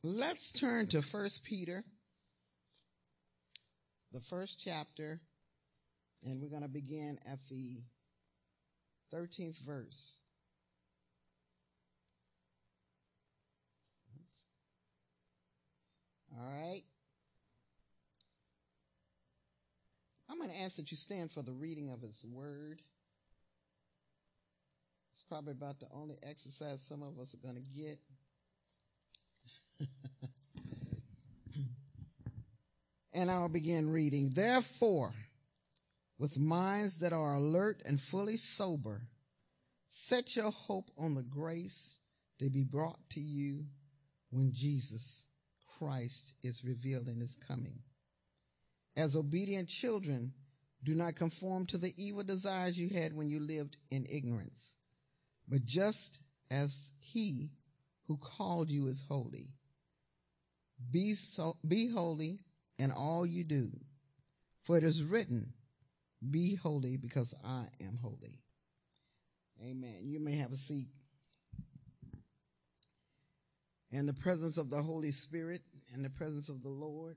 Let's turn to 1 Peter, the first chapter, and we're going to begin at the 13th verse. All right. I'm going to ask that you stand for the reading of His Word. It's probably about the only exercise some of us are going to get. And I'll begin reading. Therefore, with minds that are alert and fully sober, set your hope on the grace to be brought to you when Jesus Christ is revealed in His coming. As obedient children, do not conform to the evil desires you had when you lived in ignorance, but just as He who called you is holy. Be holy in all you do, for it is written, be holy because I am holy. Amen. You may have a seat. In the presence of the Holy Spirit, in the presence of the Lord.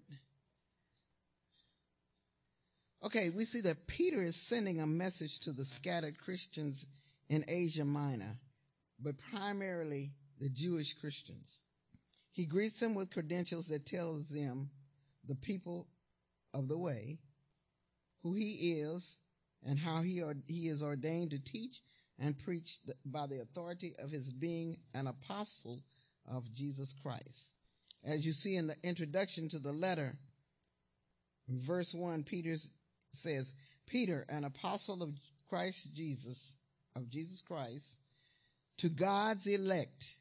Okay, we see that Peter is sending a message to the scattered Christians in Asia Minor, but primarily the Jewish Christians. He greets them with credentials that tells them the people of the way, who He is, and how he is ordained to teach and preach by the authority of His being an apostle of Jesus Christ. As you see in the introduction to the letter, verse 1, Peter says, Peter, an apostle of Jesus Christ, to God's elect,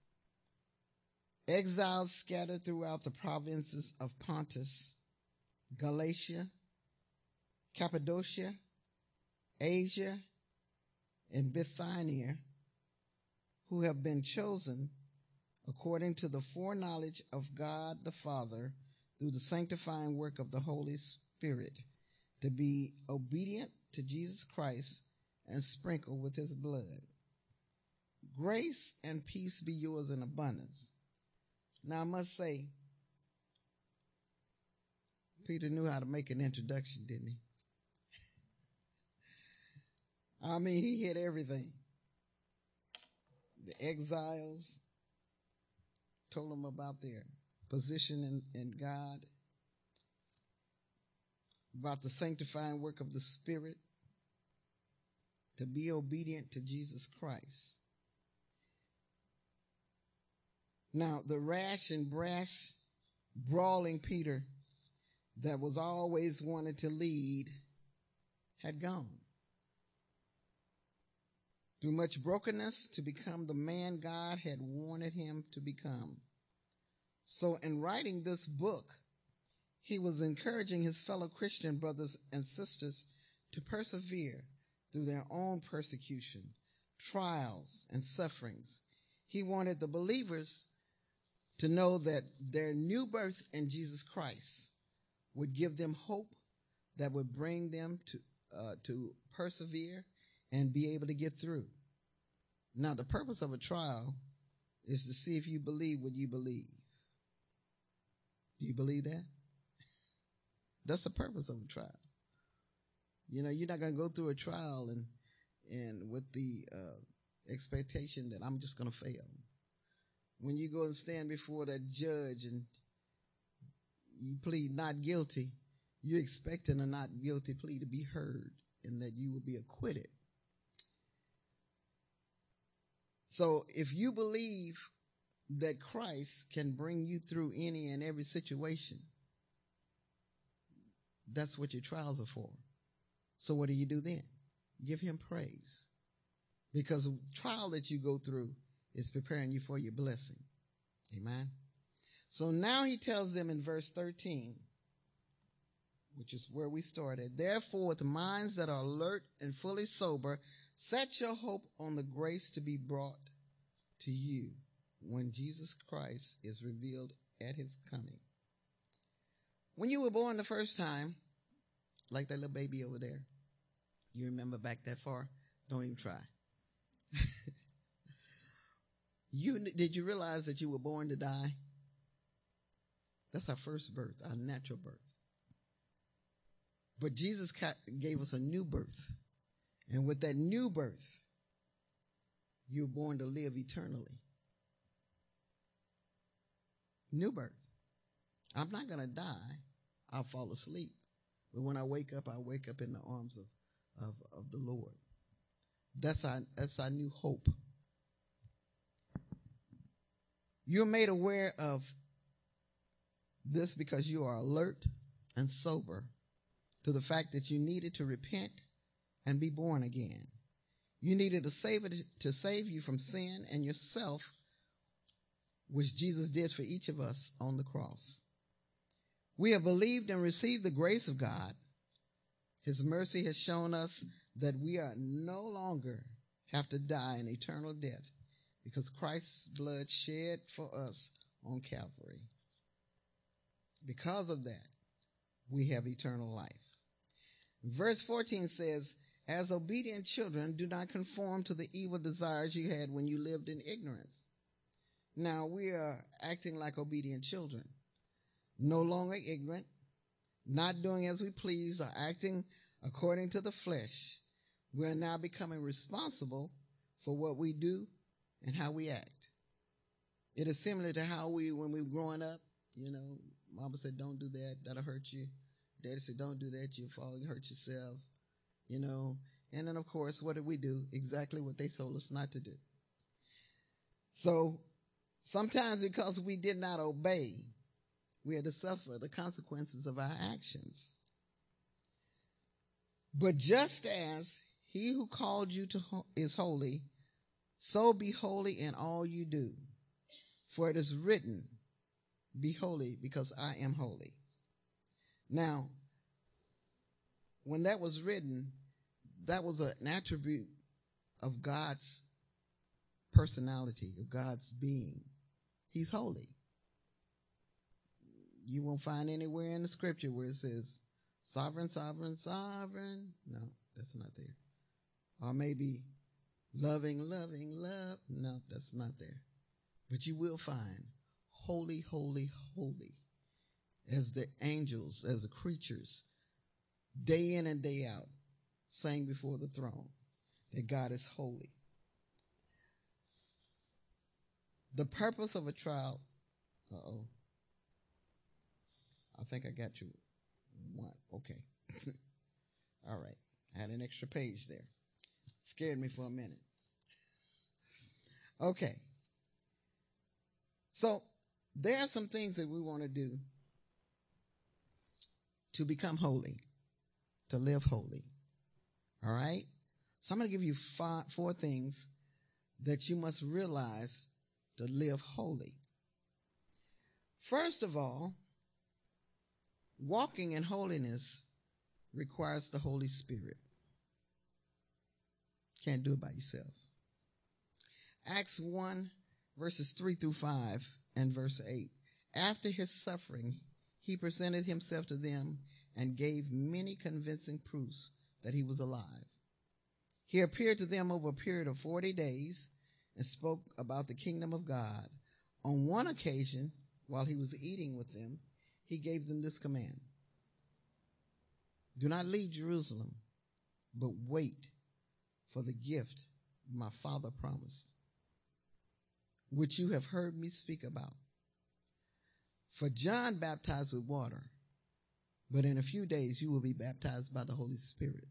exiles scattered throughout the provinces of Pontus, Galatia, Cappadocia, Asia, and Bithynia, who have been chosen according to the foreknowledge of God the Father through the sanctifying work of the Holy Spirit, to be obedient to Jesus Christ and sprinkled with His blood. Grace and peace be yours in abundance. Now, I must say, Peter knew how to make an introduction, didn't he? I mean, he hit everything. The exiles, told them about their position in God, about the sanctifying work of the Spirit, to be obedient to Jesus Christ. Now, the rash and brash, brawling Peter that was always wanted to lead had gone. Through much brokenness to become the man God had wanted him to become. So in writing this book, he was encouraging his fellow Christian brothers and sisters to persevere through their own persecution, trials, and sufferings. He wanted the believers to know that their new birth in Jesus Christ would give them hope that would bring them to persevere and be able to get through. Now, the purpose of a trial is to see if you believe what you believe. Do you believe that? That's the purpose of a trial. You know, you're not going to go through a trial and with the expectation that I'm just going to fail. When you go and stand before that judge and you plead not guilty, you're expecting a not guilty plea to be heard and that you will be acquitted. So if you believe that Christ can bring you through any and every situation, that's what your trials are for. So what do you do then? Give Him praise. Because the trial that you go through is preparing you for your blessing. Amen. So now he tells them in verse 13, which is where we started, therefore with minds that are alert and fully sober, set your hope on the grace to be brought to you when Jesus Christ is revealed at His coming. When you were born the first time, like that little baby over there, you remember back that far? Don't even try. Did you realize that you were born to die? That's our first birth, our natural birth. But Jesus gave us a new birth. And with that new birth, you're born to live eternally. New birth. I'm not going to die. I'll fall asleep. But when I wake up in the arms of the Lord. That's our new hope. You're made aware of this because you are alert and sober to the fact that you needed to repent and be born again. You needed a Savior to save you from sin and yourself, which Jesus did for each of us on the cross. We have believed and received the grace of God. His mercy has shown us that we are no longer have to die an eternal death because Christ's blood shed for us on Calvary. Because of that, we have eternal life. Verse 14 says, as obedient children, do not conform to the evil desires you had when you lived in ignorance. Now we are acting like obedient children, no longer ignorant, not doing as we please or acting according to the flesh. We are now becoming responsible for what we do and how we act. It is similar to how when we were growing up, Mama said, don't do that, that'll hurt you. Daddy said, don't do that, you'll fall and hurt yourself, And then, of course, what did we do? Exactly what they told us not to do. So sometimes because we did not obey, we had to suffer the consequences of our actions. But just as he who called you is holy, so be holy in all you do. For it is written, be holy because I am holy. Now, when that was written, that was an attribute of God's personality, of God's being. He's holy. You won't find anywhere in the scripture where it says, sovereign, sovereign, sovereign. No, that's not there. Or maybe loving, loving, love. No, that's not there. But you will find holy, holy, holy. As the angels, as the creatures, day in and day out, sang before the throne that God is holy. The purpose of a trial, I think I got you one. Okay. All right. I had an extra page there. Scared me for a minute. Okay. So there are some things that we want to do to become holy, to live holy. All right? So I'm going to give you four things that you must realize to live holy. First of all, walking in holiness requires the Holy Spirit. Can't do it by yourself. Acts 1, verses 3 through 5 and verse 8. After his suffering, he presented himself to them and gave many convincing proofs that he was alive. He appeared to them over a period of 40 days and spoke about the kingdom of God. On one occasion, while he was eating with them, he gave them this command. Do not leave Jerusalem, but wait for the gift my Father promised, which you have heard me speak about. For John baptized with water, but in a few days you will be baptized by the Holy Spirit.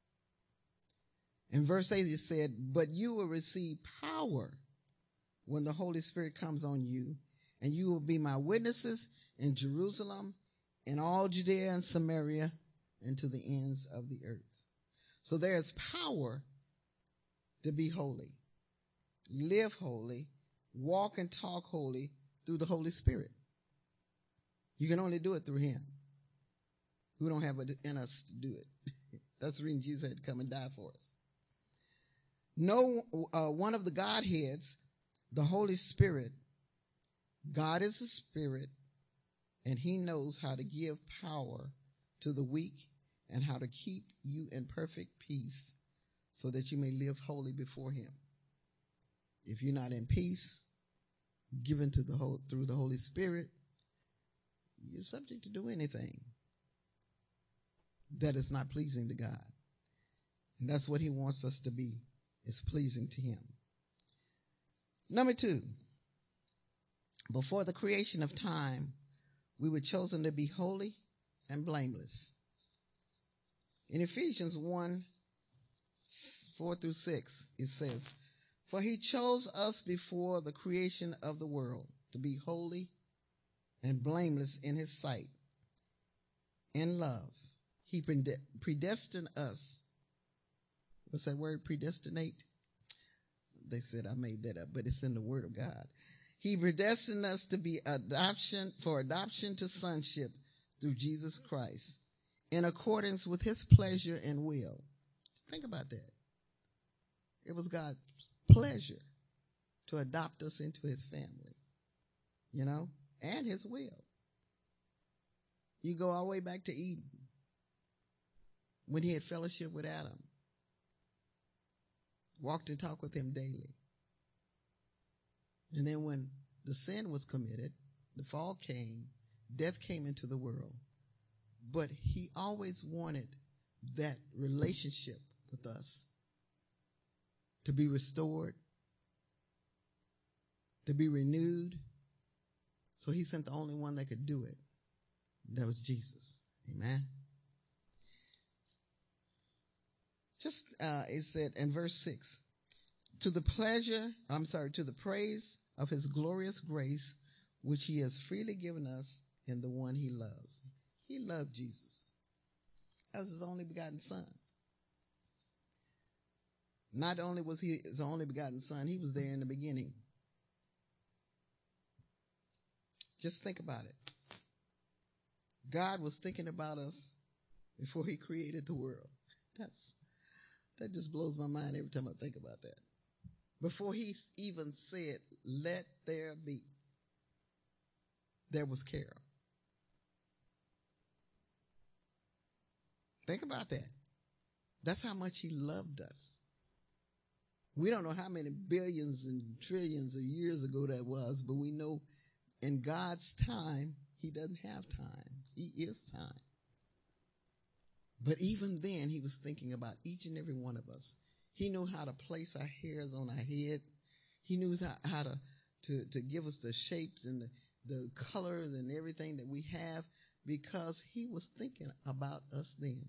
In verse 8 it said, but you will receive power when the Holy Spirit comes on you, and you will be my witnesses in Jerusalem, in all Judea and Samaria, and to the ends of the earth. So there's power to be holy, live holy, walk and talk holy through the Holy Spirit. You can only do it through him. We don't have it in us to do it. That's the reason Jesus had to come and die for us. No, one of the Godheads, the Holy Spirit, God is a spirit, and he knows how to give power to the weak and how to keep you in perfect peace so that you may live holy before him. If you're not in peace, given to through the Holy Spirit, You're subject to do anything that is not pleasing to God. And that's what he wants us to be, is pleasing to him. Number 2, before the creation of time, we were chosen to be holy and blameless. In Ephesians 1:4-6, it says, "For he chose us before the creation of the world to be holy and blameless in his sight. In love, he predestined us." What's that word, predestinate? They said I made that up, but it's in the Word of God. He predestined us to be adoption to sonship through Jesus Christ, in accordance with his pleasure and will. Think about that. It was God's pleasure to adopt us into his family, and his will. You go all the way back to Eden, when he had fellowship with Adam, walked and talked with him daily. And then when the sin was committed, the fall came, death came into the world. But he always wanted that relationship with us to be restored, to be renewed. So he sent the only one that could do it. That was Jesus. Amen. It said in verse 6, to the praise of his glorious grace, which he has freely given us in the one he loves. He loved Jesus as his only begotten son. Not only was he his only begotten son, he was there in the beginning. Just think about it. God was thinking about us before he created the world. That just blows my mind every time I think about that. Before he even said, "Let there be," there was Carol. Think about that. That's how much he loved us. We don't know how many billions and trillions of years ago that was, but we know in God's time, he doesn't have time. He is time. But even then, he was thinking about each and every one of us. He knew how to place our hairs on our head. He knew how to give us the shapes and the colors and everything that we have, because he was thinking about us then.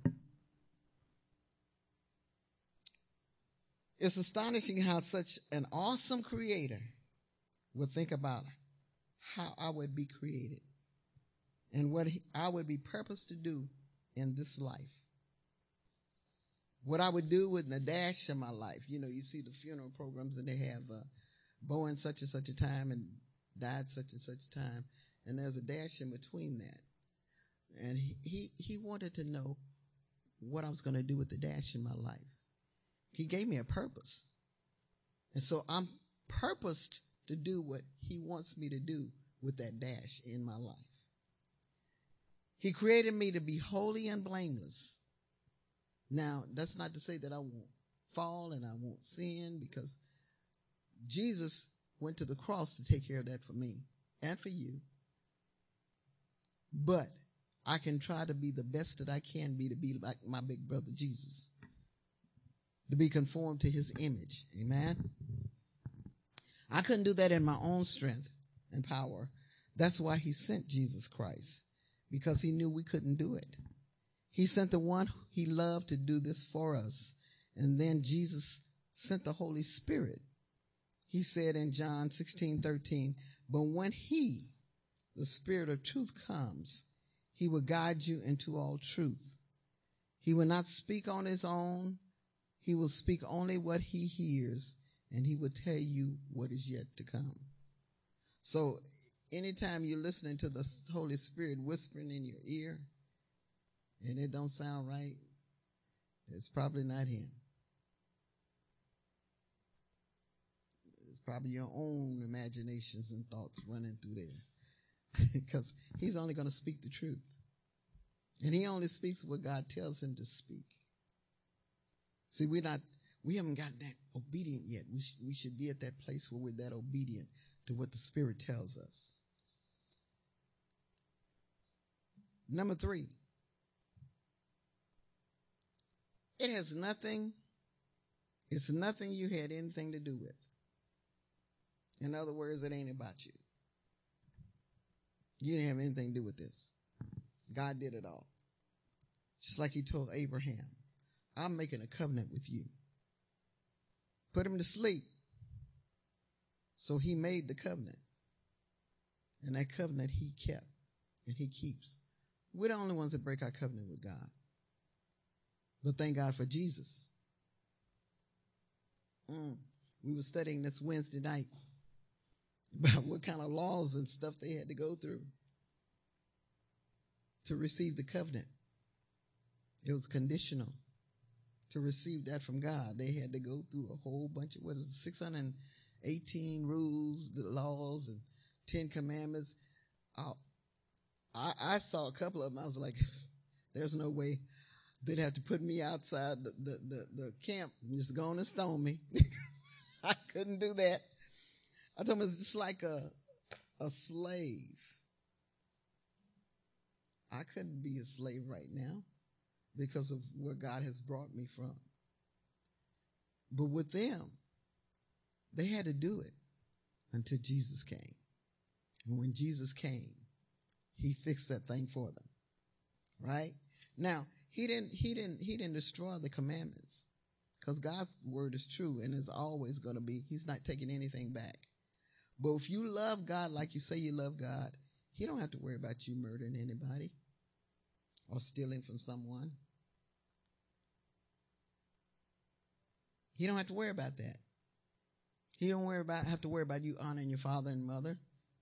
It's astonishing how such an awesome creator would think about how I would be created and what I would be purposed to do in this life. What I would do with the dash of my life. You see the funeral programs and they have born such and such a time and died such and such a time. And there's a dash in between that. And he wanted to know what I was going to do with the dash in my life. He gave me a purpose. And so I'm purposed to do what he wants me to do with that dash in my life. He created me to be holy and blameless. Now, that's not to say that I won't fall and I won't sin, because Jesus went to the cross to take care of that for me and for you. But I can try to be the best that I can be, to be like my big brother Jesus, to be conformed to his image. Amen. I couldn't do that in my own strength and power. That's why he sent Jesus Christ, because he knew we couldn't do it. He sent the one he loved to do this for us. And then Jesus sent the Holy Spirit. He said in John 16:13, but when he, the Spirit of truth, comes, he will guide you into all truth. He will not speak on his own. He will speak only what he hears, and he will tell you what is yet to come. So anytime you're listening to the Holy Spirit whispering in your ear and it don't sound right, it's probably not him. It's probably your own imaginations and thoughts running through there, because he's only going to speak the truth. And he only speaks what God tells him to speak. See, we haven't gotten that obedient yet. We should be at that place where we're that obedient to what the Spirit tells us. Number 3, it's nothing you had anything to do with. In other words, it ain't about you. You didn't have anything to do with this. God did it all. Just like he told Abraham, I'm making a covenant with you. Put him to sleep. So he made the covenant. And that covenant he kept and he keeps. We're the only ones that break our covenant with God. But thank God for Jesus. We were studying this Wednesday night about what kind of laws and stuff they had to go through to receive the covenant. It was conditional to receive that from God. They had to go through a whole bunch of, 618 rules, the laws, and 10 commandments. I saw a couple of them. I was like, there's no way they'd have to put me outside the camp and just go on and stone me. I couldn't do that. I told him it's just like a slave. I couldn't be a slave right now because of where God has brought me from. But with them, they had to do it until Jesus came. And when Jesus came, he fixed that thing for them. Right? Now, he didn't destroy the commandments because God's word is true and is always going to be. He's not taking anything back. But if you love God like you say you love God, he don't have to worry about you murdering anybody or stealing from someone. He don't have to worry about that. He don't have to worry about you honoring your father and mother.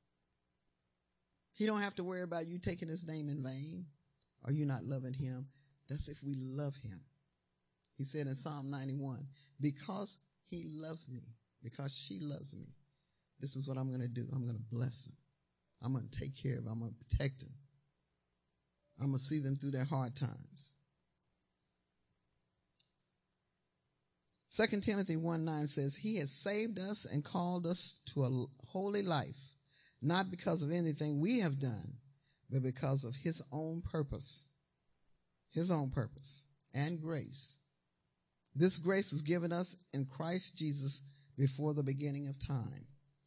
He don't have to worry about you taking his name in vain or you not loving him. That's if we love him. He said in Psalm 91, because he loves me, because she loves me, this is what I'm going to do. I'm going to bless them. I'm going to take care of them. I'm going to protect them. I'm going to see them through their hard times. 2 Timothy 1:9 says, he has saved us and called us to a holy life, not because of anything we have done, but because of his own purpose and grace. This grace was given us in Christ Jesus before the beginning of time.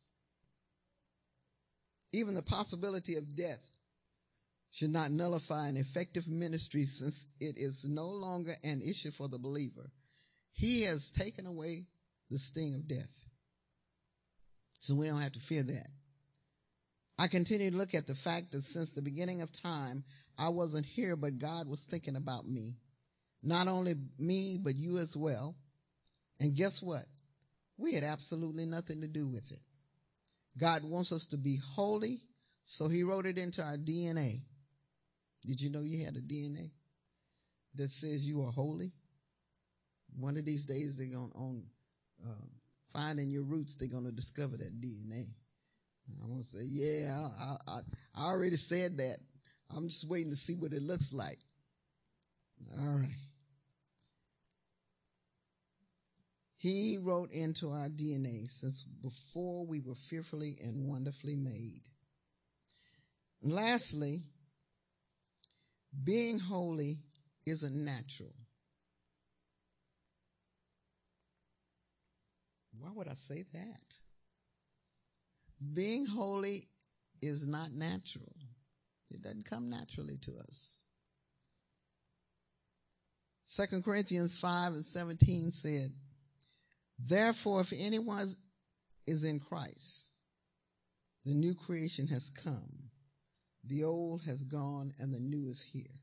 Even the possibility of death should not nullify an effective ministry, since it is no longer an issue for the believer. He has taken away the sting of death. So we don't have to fear that. I continue to look at the fact that since the beginning of time, I wasn't here, but God was thinking about me. Not only me, but you as well. And guess what? We had absolutely nothing to do with it. God wants us to be holy, so he wrote it into our DNA. Did you know you had a DNA that says you are holy? One of these days they're going to, finding your roots, they're going to discover that DNA. I'm going to say, yeah, I already said that. I'm just waiting to see what it looks like. All right. He wrote into our DNA since before we were fearfully and wonderfully made. And lastly, being holy isn't natural. Why would I say that? Being holy is not natural. It doesn't come naturally to us. 2 Corinthians 5:17 said, therefore, if anyone is in Christ, the new creation has come. The old has gone and the new is here.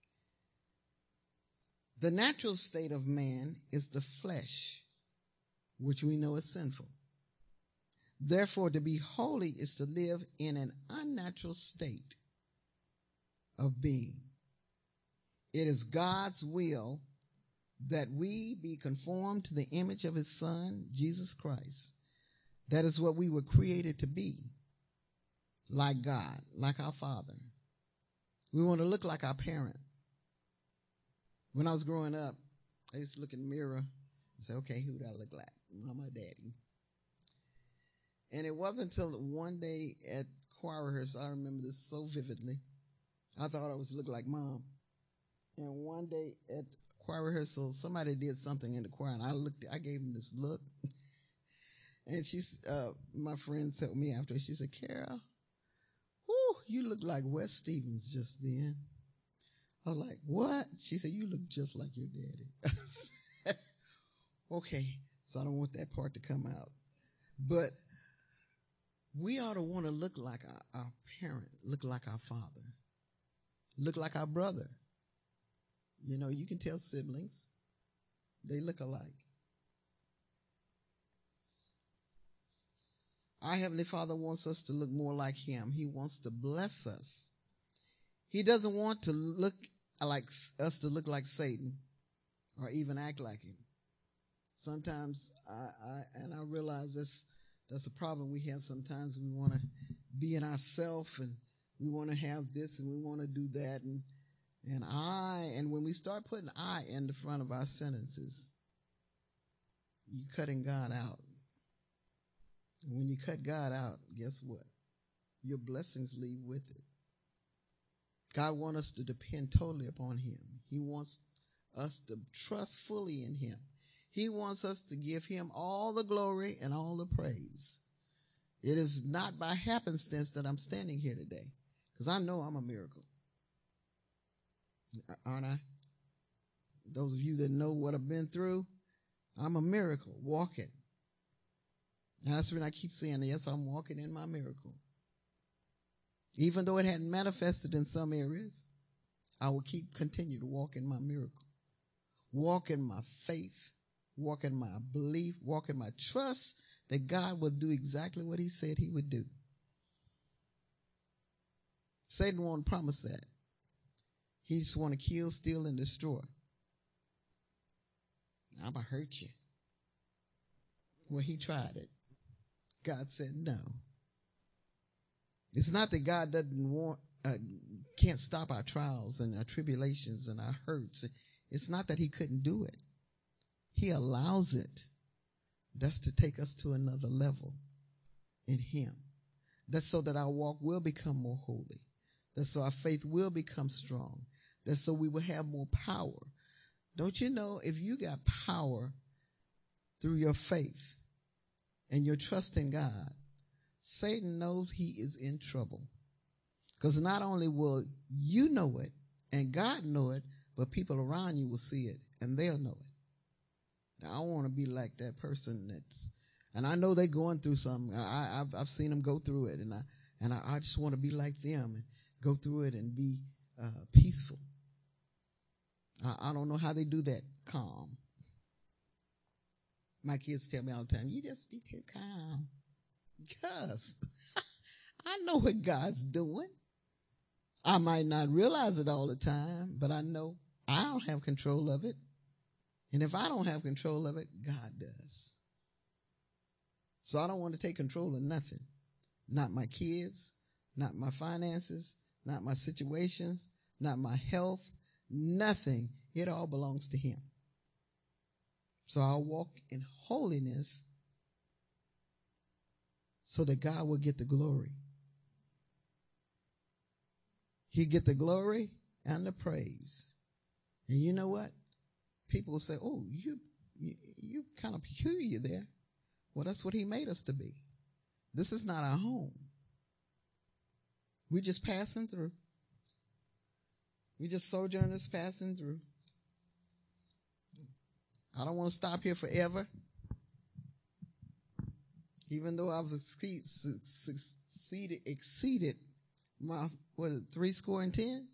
The natural state of man is the flesh, which we know is sinful. Therefore, to be holy is to live in an unnatural state of being. It is God's will that we be conformed to the image of his Son, Jesus Christ. That is what we were created to be. Like God, like our Father. We want to look like our parent. When I was growing up, I used to look in the mirror and say, okay, who do I look like? Mama or daddy? And it wasn't until one day at choir rehearsal, I remember this so vividly. I thought I was look like Mom. And one day at choir rehearsal, somebody did something in the choir, and I gave him this look. And my friend said to me after, she said, Carol, whoo, you look like Wes Stevens just then. I was like, what? She said, you look just like your daddy. Okay, so I don't want that part to come out. But we ought to want to look like our parent, look like our father, look like our brother. You know, you can tell siblings, they look alike. Our Heavenly Father wants us to look more like Him. He wants to bless us. He doesn't want to look like us to look like Satan or even act like him. Sometimes I realize that's a problem we have. Sometimes we want to be in ourself, and we want to have this, and we want to do that, and when we start putting I in the front of our sentences, you're cutting God out. And when you cut God out, guess what? Your blessings leave with it. God wants us to depend totally upon Him. He wants us to trust fully in Him. He wants us to give Him all the glory and all the praise. It is not by happenstance that I'm standing here today, because I know I'm a miracle. Aren't I? Those of you that know what I've been through, I'm a miracle walking. And that's when I keep saying, yes, I'm walking in my miracle. Even though it hadn't manifested in some areas, I will continue to walk in my miracle. Walk in my faith, walk in my belief, walk in my trust that God will do exactly what He said He would do. Satan won't promise that. He just want to kill, steal, and destroy. I'm going to hurt you. Well, he tried it. God said no. It's not that God can't stop our trials and our tribulations and our hurts. It's not that He couldn't do it. He allows it. That's to take us to another level in Him. That's so that our walk will become more holy. That's so our faith will become strong. That's so we will have more power. Don't you know, if you got power through your faith and your trust in God, Satan knows he is in trouble. Because not only will you know it and God know it, but people around you will see it and they'll know it. Now, I want to be like that person and I know they're going through something. I've seen them go through it, and I just want to be like them and go through it and be peaceful. I don't know how they do that calm. My kids tell me all the time, you just be too calm. Because I know what God's doing. I might not realize it all the time, but I know I'll have control of it. And if I don't have control of it, God does. So I don't want to take control of nothing. Not my kids, not my finances, not my situations, not my health, nothing. It all belongs to Him. So I'll walk in holiness so that God will get the glory. He'll get the glory and the praise. And you know what? People will say, oh, you kind of peculiar there. Well, that's what He made us to be. This is not our home. We're just passing through. We just sojourners passing through. I don't want to stop here forever. Even though I've exceeded my, 10?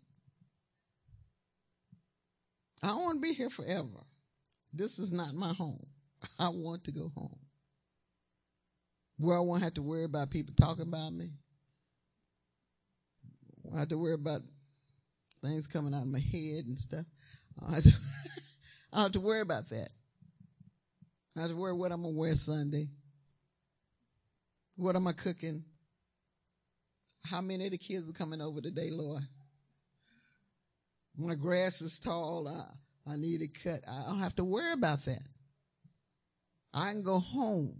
I don't want to be here forever. This is not my home. I want to go home. Where I won't have to worry about people talking about me. I won't have to worry about things coming out of my head and stuff. I don't have to worry about that. I have to worry what I'm going to wear Sunday. What am I cooking? How many of the kids are coming over today, Lord? My grass is tall. I need it cut. I don't have to worry about that. I can go home.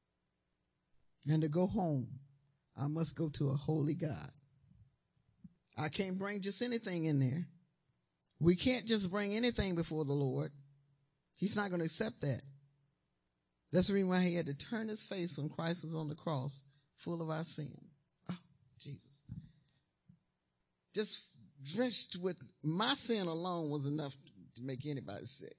And to go home, I must go to a holy God. I can't bring just anything in there. We can't just bring anything before the Lord. He's not going to accept that. That's the reason why he had to turn his face when Christ was on the cross, full of our sin. Oh, Jesus. Just drenched with my sin alone was enough to make anybody sick.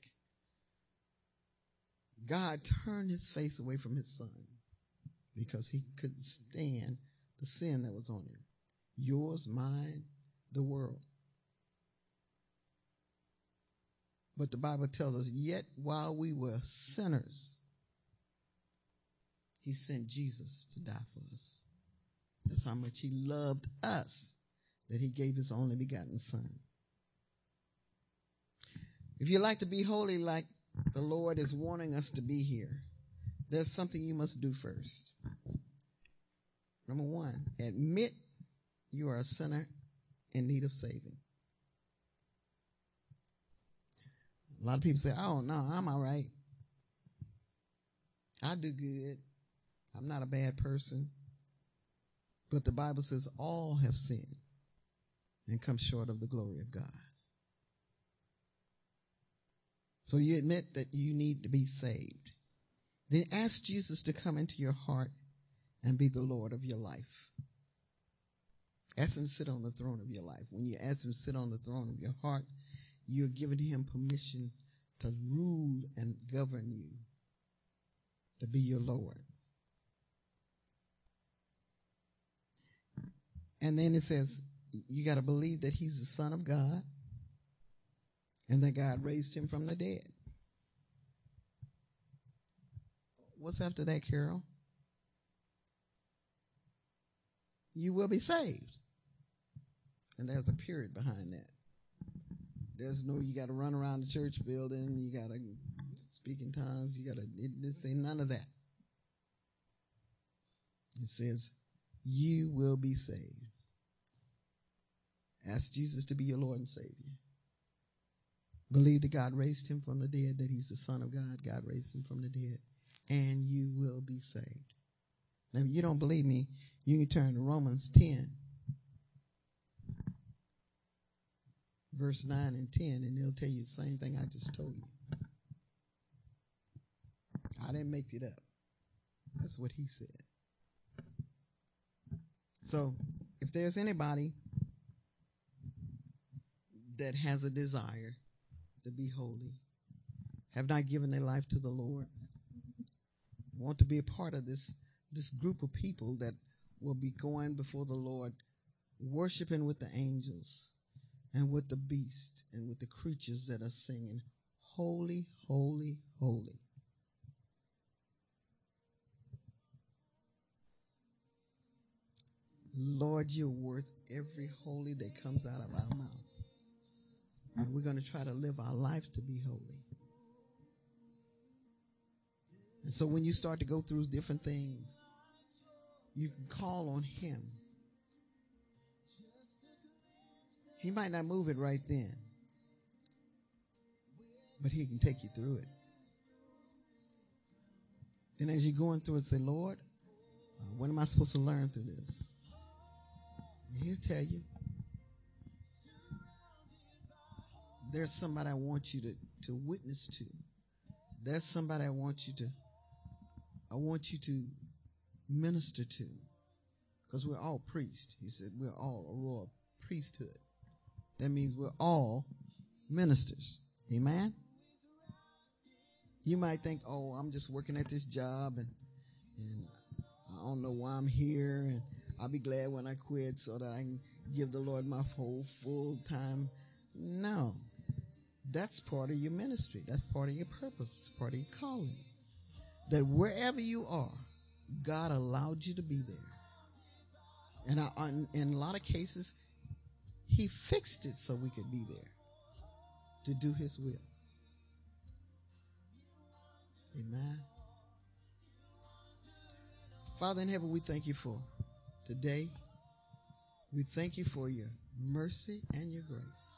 God turned his face away from his son because he couldn't stand the sin that was on him. Yours, mine, the world. But the Bible tells us, yet while we were sinners, he sent Jesus to die for us. That's how much he loved us, that he gave his only begotten son. If you like to be holy like the Lord is wanting us to be here, there's something you must do first. Number one, admit you are a sinner in need of saving. A lot of people say, oh, no, I'm all right. I do good. I'm not a bad person. But the Bible says all have sinned and come short of the glory of God. So you admit that you need to be saved. Then ask Jesus to come into your heart and be the Lord of your life. Ask him to sit on the throne of your life. When you ask him to sit on the throne of your heart, you're giving him permission to rule and govern you, to be your Lord. And then it says, you got to believe that he's the Son of God and that God raised him from the dead. What's after that, Carol? You will be saved. And there's a period behind that. There's no, you got to run around the church building, you got to speak in tongues, you got to, it say none of that. It says, you will be saved. Ask Jesus to be your Lord and Savior. Believe that God raised him from the dead, that he's the Son of God. God raised him from the dead, and you will be saved. Now, if you don't believe me, you can turn to Romans 10, verse 9 and 10, and they'll tell you the same thing I just told you. I didn't make it up. That's what he said. So, if there's anybody that has a desire to be holy, have not given their life to the Lord, want to be a part of this group of people that will be going before the Lord, worshiping with the angels and with the beast and with the creatures that are singing, holy, holy, holy. Lord, you're worth every holy that comes out of our mouth. And we're going to try to live our life to be holy. And so when you start to go through different things, you can call on him. He might not move it right then, but he can take you through it. Then as you're going through it, say, Lord, what am I supposed to learn through this? And he'll tell you. There's somebody I want you to witness to. There's somebody I want you to minister to. Because we're all priests. He said we're all a royal priesthood. That means we're all ministers. Amen? You might think, oh, I'm just working at this job and I don't know why I'm here, and I'll be glad when I quit so that I can give the Lord my whole full time. No. That's part of your ministry. That's part of your purpose. It's part of your calling. That wherever you are, God allowed you to be there. And in a lot of cases, he fixed it so we could be there to do his will. Amen. Father in heaven, we thank you for today. We thank you for your mercy and your grace.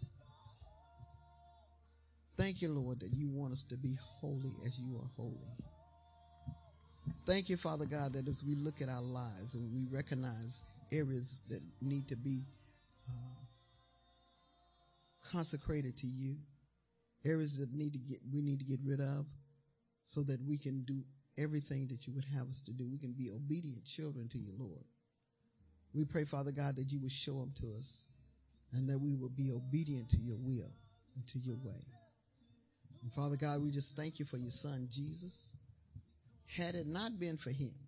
Thank you, Lord, that you want us to be holy as you are holy. Thank you, Father God, that as we look at our lives and we recognize areas that need to be consecrated to you, areas that we need to get rid of, so that we can do everything that you would have us to do. We can be obedient children to you, Lord. We pray, Father God, that you would show them to us, and that we will be obedient to your will and to your way. And Father God, we just thank you for your son, Jesus. Had it not been for him,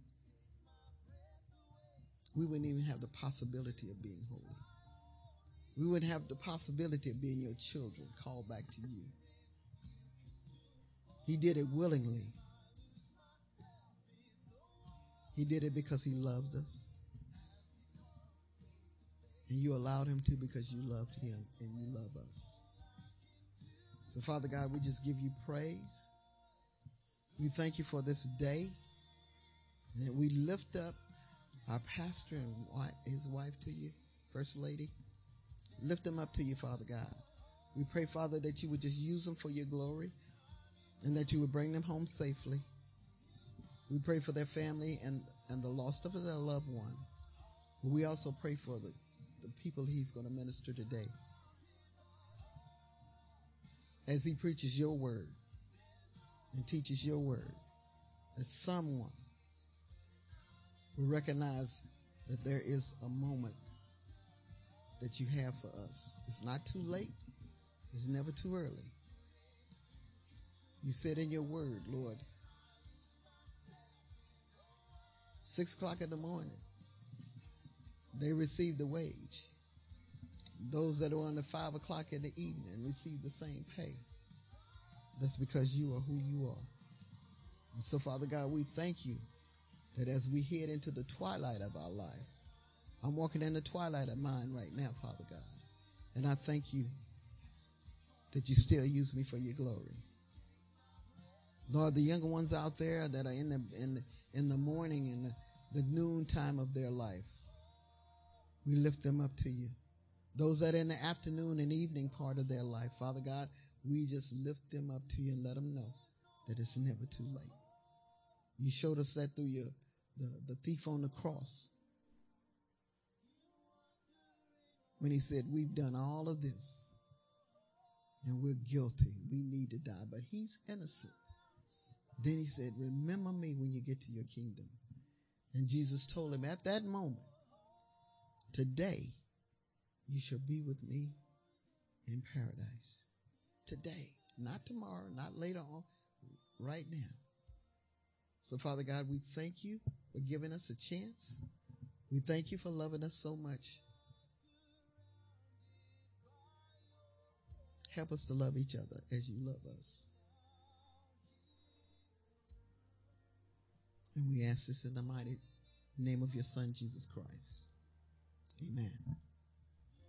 we wouldn't even have the possibility of being holy. We wouldn't have the possibility of being your children, called back to you. He did it willingly. He did it because he loved us. And you allowed him to because you loved him and you love us. So, Father God, we just give you praise. We thank you for this day. And we lift up our pastor and his wife to you, First Lady. Lift them up to you, Father God. We pray, Father, that you would just use them for your glory and that you would bring them home safely. We pray for their family and the loss of their loved one. But we also pray for the people he's going to minister today, as he preaches your word and teaches your word, as someone will recognize that there is a moment that you have for us. It's not too late. It's never too early. You said in your word, Lord, 6 o'clock in the morning, they received the wage. Those that are on the 5 o'clock in the evening receive the same pay. That's because you are who you are. And so, Father God, we thank you that as we head into the twilight of our life, I'm walking in the twilight of mine right now, Father God. And I thank you that you still use me for your glory. Lord, the younger ones out there that are in the morning and the noon time of their life, we lift them up to you. Those that are in the afternoon and evening part of their life, Father God, we just lift them up to you and let them know that it's never too late. You showed us that through the thief on the cross, when he said, we've done all of this and we're guilty. We need to die, but he's innocent. Then he said, remember me when you get to your kingdom. And Jesus told him at that moment, today you shall be with me in paradise. Today, not tomorrow, not later on, right now. So, Father God, we thank you for giving us a chance. We thank you for loving us so much. Help us to love each other as you love us. And we ask this in the mighty name of your Son, Jesus Christ. Amen.